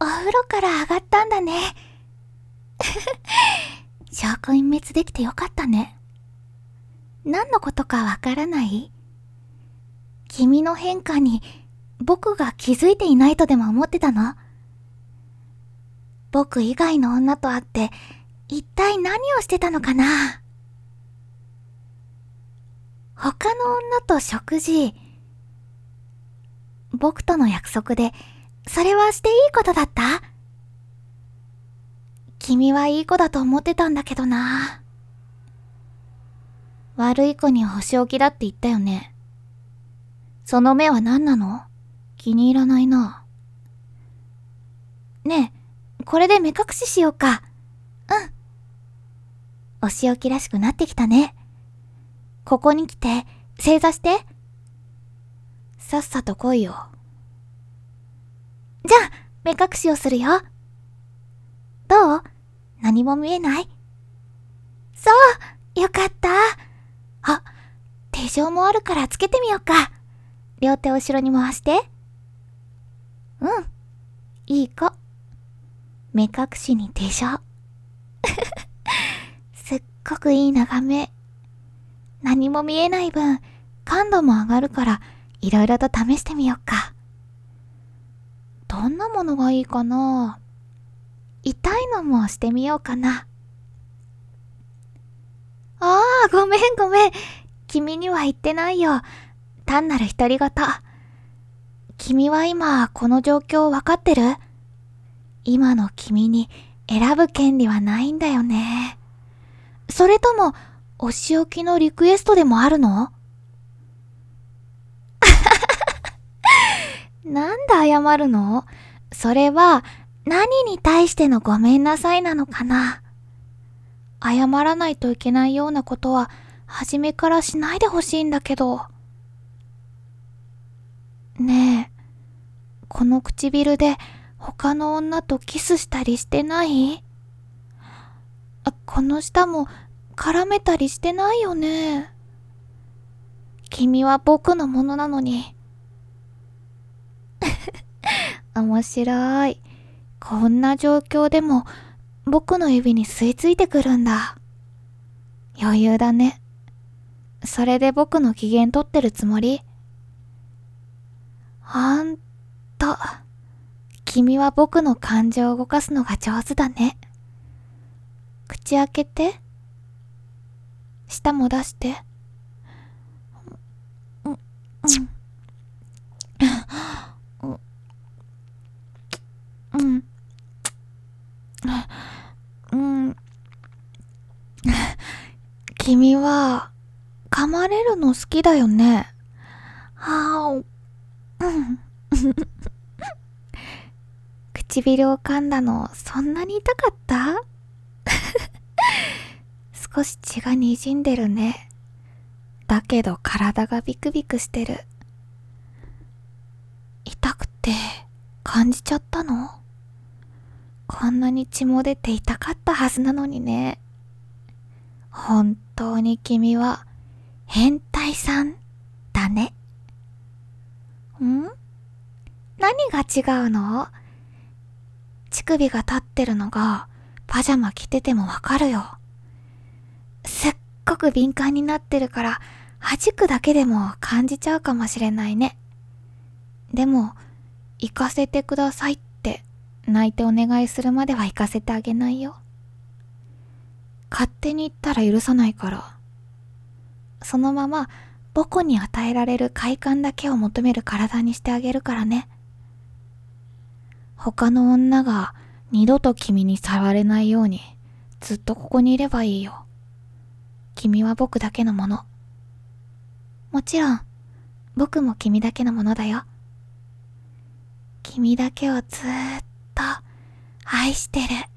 お風呂から上がったんだね。証拠隠滅できてよかったね。何のことかわからない？君の変化に僕が気づいていないとでも思ってたの？僕以外の女と会って一体何をしてたのかな？他の女と食事。僕との約束でそれはしていいことだった？君はいい子だと思ってたんだけどな。悪い子にはお仕置きだって言ったよね。その目は何なの？気に入らないな。ねえ、これで目隠ししようか。うん。お仕置きらしくなってきたね。ここに来て、正座して。さっさと来いよ。じゃあ、目隠しをするよ。どう？何も見えない？そう、よかった。あ、手錠もあるからつけてみようか。両手を後ろに回して。うん、いい子。目隠しに手錠。すっごくいい眺め。何も見えない分、感度も上がるから、いろいろと試してみようか。どんなものがいいかな？痛いのもしてみようかな。ああ、ごめん。君には言ってないよ。単なる独り言。君は今、この状況わかってる？今の君に選ぶ権利はないんだよね。それとも、お仕置きのリクエストでもあるの？なんで謝るの？それは、何に対してのごめんなさいなのかな？謝らないといけないようなことは、初めからしないでほしいんだけど。ねえ、この唇で他の女とキスしたりしてない？この舌も絡めたりしてないよね。君は僕のものなのに。面白い。こんな状況でも僕の指に吸い付いてくるんだ。余裕だね。それで僕の機嫌取ってるつもり？ほんと、君は僕の感情を動かすのが上手だね。口開けて。舌も出して。君は、噛まれるの好きだよね。唇を噛んだの、そんなに痛かった？少し血が滲んでるね。だけど体がビクビクしてる。痛くて、感じちゃったの？こんなに血も出て痛かったはずなのにね。本当に君は変態さんだね。ん？何が違うの？乳首が立ってるのがパジャマ着ててもわかるよ。すっごく敏感になってるから弾くだけでも感じちゃうかもしれないね。でも行かせてくださいって泣いてお願いするまでは行かせてあげないよ。勝手に行ったら許さないから。そのまま僕に与えられる快感だけを求める体にしてあげるからね。他の女が二度と君に触れないようにずっとここにいればいいよ。君は僕だけのもの。もちろん僕も君だけのものだよ。君だけをずーっと愛してる。